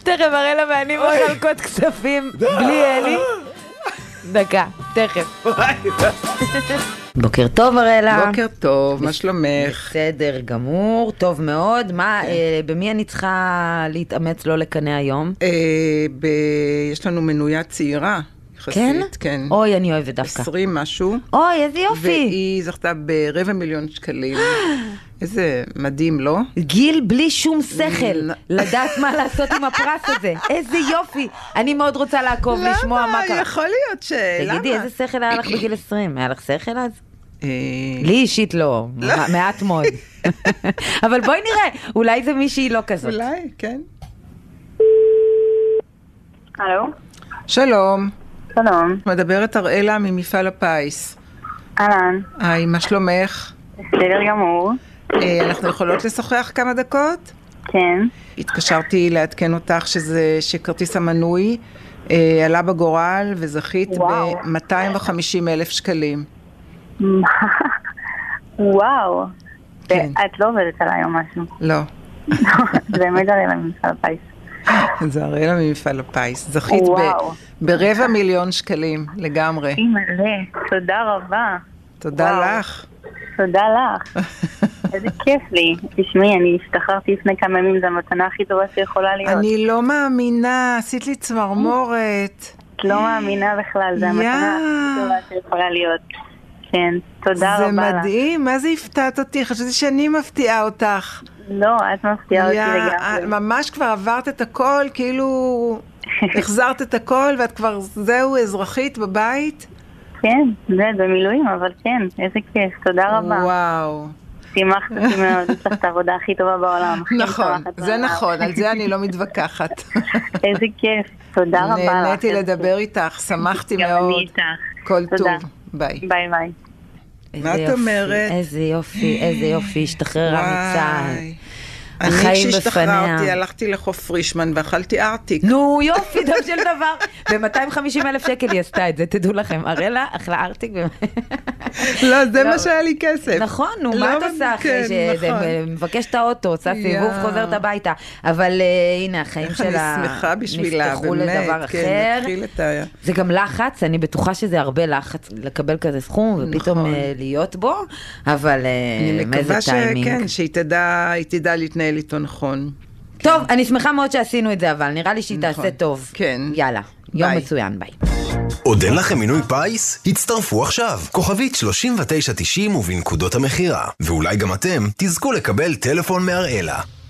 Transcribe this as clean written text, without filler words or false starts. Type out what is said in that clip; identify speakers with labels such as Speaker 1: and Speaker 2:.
Speaker 1: תכף הראלה ואני מחלקות כספים בלי אלי. דקה, תכף. בוקר טוב הראלה.
Speaker 2: בוקר טוב, מה שלומך?
Speaker 1: בסדר גמור, טוב מאוד. מה, במי אני צריכה להתאמץ לא לקנה היום?
Speaker 2: יש לנו מנויה צעירה.
Speaker 1: כן?
Speaker 2: כן.
Speaker 1: אוי, אני אוהבת דווקא.
Speaker 2: 20 משהו.
Speaker 1: אוי, איזה יופי.
Speaker 2: והיא זכתה ב250,000 שקלים. איזה מדהים, לא?
Speaker 1: גיל בלי שום שכל, לדעת מה לעשות עם הפרס הזה. איזה יופי. אני מאוד רוצה לעקוב, לשמוע מה קרה.
Speaker 2: למה? יכול להיות למה?
Speaker 1: תגידי, איזה שכל היה לך בגיל 20? היה לך שכל אז? לי אישית לא, מעט מאוד. אבל בואי נראה, אולי זה מישהי לא כזאת.
Speaker 2: אולי, כן.
Speaker 3: הלו?
Speaker 2: שלום.
Speaker 3: שלום.
Speaker 2: מדברת הראלה ממפעל הפיס.
Speaker 3: אהלן.
Speaker 2: היי, מה שלומך?
Speaker 3: בסדר גמור.
Speaker 2: אנחנו יכולות לשוחח כמה דקות?
Speaker 3: כן.
Speaker 2: התקשרתי לעדכן אותך שכרטיס המנוי עלה בגורל וזכית ב250,000 שקלים.
Speaker 3: וואו.
Speaker 2: כן.
Speaker 3: את לא עובדת עליי או משהו?
Speaker 2: לא.
Speaker 3: זה באמת הראלה ממפעל הפיס.
Speaker 2: זה הראלה ממפעל הפיס. זכית ב250,000 שקלים לגמרי.
Speaker 3: מלא. תודה רבה.
Speaker 2: תודה לך.
Speaker 3: תודה לך. איזה כיף לי. תשמעי, אני השתחררתי לפני כמה ימים, זו המתנה הכי טובה שיכולה להיות.
Speaker 2: אני לא מאמינה, עשית לי צמרמורת.
Speaker 3: את לא מאמינה בכלל, זו המתנה הכי טובה שיכולה להיות. כן, תודה רבה לך.
Speaker 2: זה מדהים, מה זה הפתעת אותי? חשבתי שאני מפתיעה אותך.
Speaker 3: לא, את מפתיעה אותי לגמרי.
Speaker 2: ממש כבר עברת את הכל, כאילו החזרת את הכל ואת כבר זהו אזרחית בבית?
Speaker 3: כן, זה במילואים, אבל כן, איזה כיף, תודה רבה.
Speaker 2: וואו.
Speaker 3: שימחת אותי מאוד, יש לך את העבודה הכי טובה בעולם.
Speaker 2: נכון, זה נכון, על זה אני לא מתווכחת.
Speaker 3: איזה כיף, תודה רבה לך.
Speaker 2: נהניתי לדבר איתך, שמחתי מאוד.
Speaker 3: גם אני איתך.
Speaker 2: כל טוב, ביי.
Speaker 3: ביי ביי.
Speaker 2: מה את אומרת?
Speaker 1: איזה יופי, איזה יופי, השתחררה מצה"ל.
Speaker 2: אני כשהשתחררתי, הלכתי לחוף פרישמן ואכלתי ארטיק.
Speaker 1: נו יופי, דבר של דבר. ב250,000 שקל היא עשתה את זה, תדעו לכם. הראלה אכלה ארטיק.
Speaker 2: לא, זה מה שהיה לי כסף.
Speaker 1: נכון, נו, מה את עושה אחרי שזה מבקש את האוטו, עושה סיבוב, חוזרת הביתה. אבל הנה, החיים שלה
Speaker 2: אני שמחה בשבילה,
Speaker 1: נפתחו לדבר אחר. זה גם לחץ, אני בטוחה שזה הרבה לחץ לקבל כזה סכום, ופתאום להיות בו, אבל איזה טיימינג.
Speaker 2: אני מקווה שהיא תדע להתנהל איתו נכון.
Speaker 1: טוב, אני שמחה מאוד שעשינו את זה, אבל נראה לי שהיא תעשה טוב.
Speaker 2: כן.
Speaker 1: יאללה, יום מצוין, ביי.
Speaker 4: עוד אין לכם מינוי פייס? הצטרפו עכשיו. כוכבית 3990 ובנקודות המחירה. ואולי גם אתם תזכו לקבל טלפון מהראלה.